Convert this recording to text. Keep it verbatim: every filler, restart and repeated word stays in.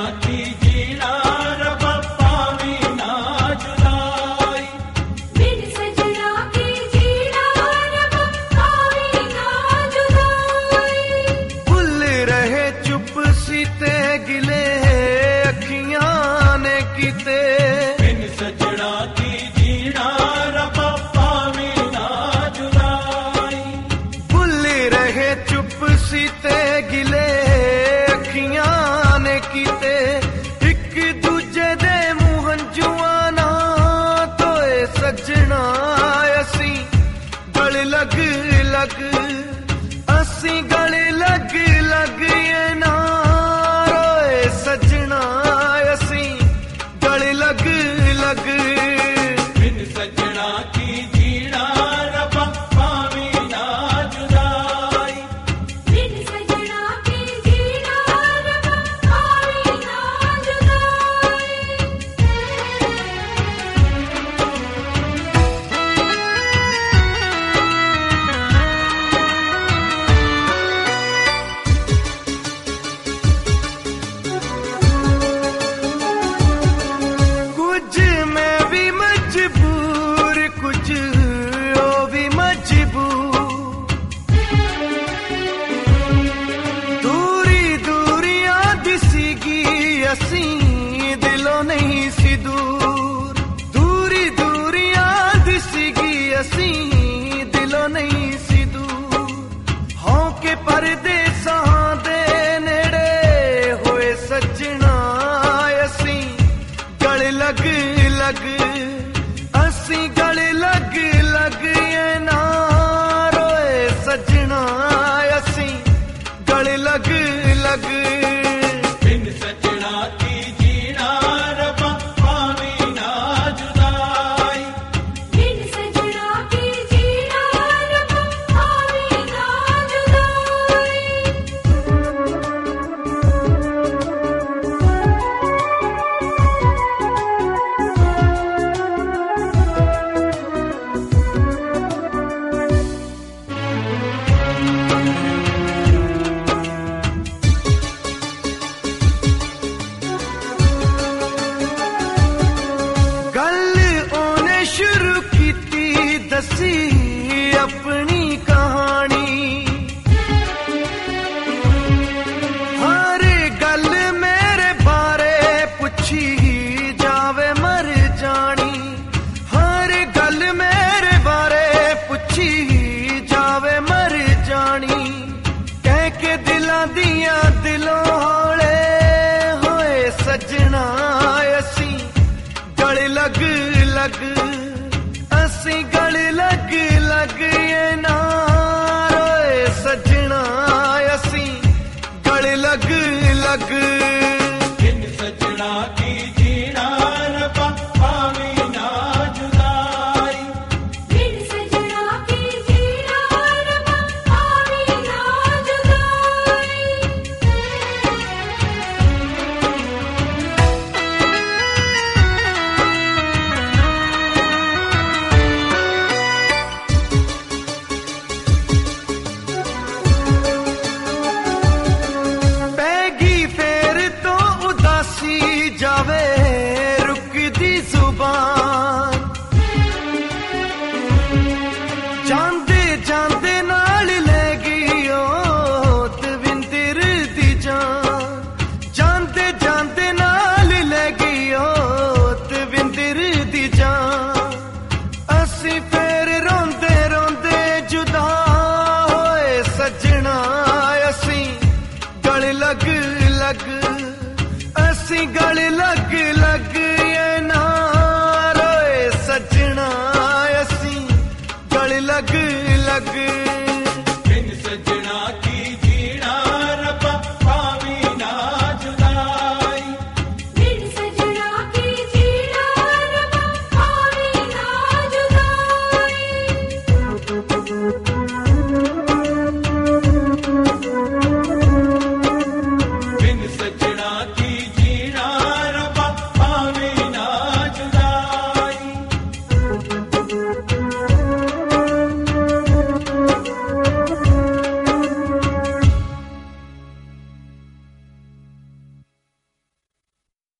की जीना रब्बा पावी ना जुदाई। बिन सजना की जीना रब्बा पावी ना जुदाई। भुल रहे चुप सीते गिले अखियां ने कीते। बिन सजना की जीना रब्बा पावी ना जुदाई। भुल रहे चुप सीते गिले अखियां ने कीते। एक दूजे दे मूंह हंजुआं ना तोए सजना असी गल लग लग असी गल लग लग ये ना रोए सजना असी गल लग लग। बिन सजना की जीना रब्बा पावी ना जुदाई। बिन सजना की जीना रब्बा पावी ना जुदाई। कुछ मैं भी मजबूर कुछ ओ भी मजबूर। दूरी दूरियां दिसीगी असी दिलों नहीं सी दूर। दूरी दूरियां दिसीगी असी दिलों नहीं सी दूर। हों के परदेसां दे नेड़े होए सजना असी गल लग लग असी गल लग लग ये ना रोए सजना असी गल लग लग। बिन सजना की जीना रब्बा पावी ना जुदाई। बिन सजना की जीना रब्बा पावी ना जुदाई। गल ओने शुरू कीती दसी अपनी कहानी। हर गल मेरे बारे पुछी जावे मर जानी। हर गल मेरे बारे पुछी जावे मर जानी। कह के दिलां दियां दिलों हौले होए सजना असी गल लग लग असी गल लग लग ये ना रोए सजना असी गल लग लग। बिन सजना की जीना रब्बा पावी ना जुदाई। बिन सजना की जीना रब्बा पावी ना जुदाई। पैगी फेर तो उदासी जावे रुकदी जुबान। जांदे जांदे नाल ले गई ओ दविंदर दी जान। जांदे जांदे नाल ले गई ओ दविंदर दी जान। असी फेर रोंदे रोंदे जुदा होए सजना असी गल लग लग असी गल लग लग ये ना रोए सजना असी गल लग लग।